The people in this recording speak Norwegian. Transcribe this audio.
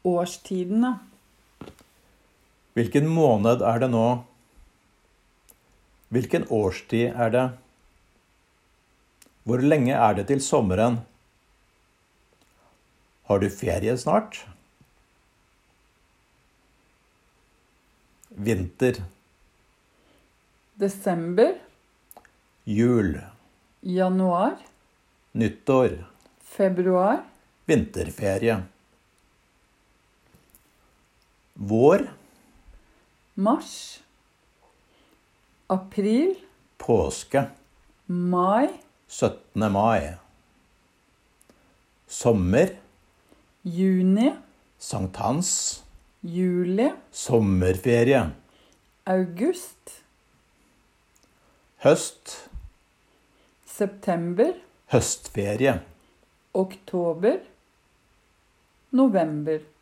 Årstidene. Hvilken måned er det nå? Hvilken årstid er det? Hvor lenge er det til sommeren? Har du ferie snart? Vinter. Desember, Jul. januar, Nyttår. februar, Vinterferie. Vår. mars, april, Påske. mai, 17. mai. Sommer. juni, Sankthans. juli, Sommerferie. august, Høst. september, Høstferie. oktober, november.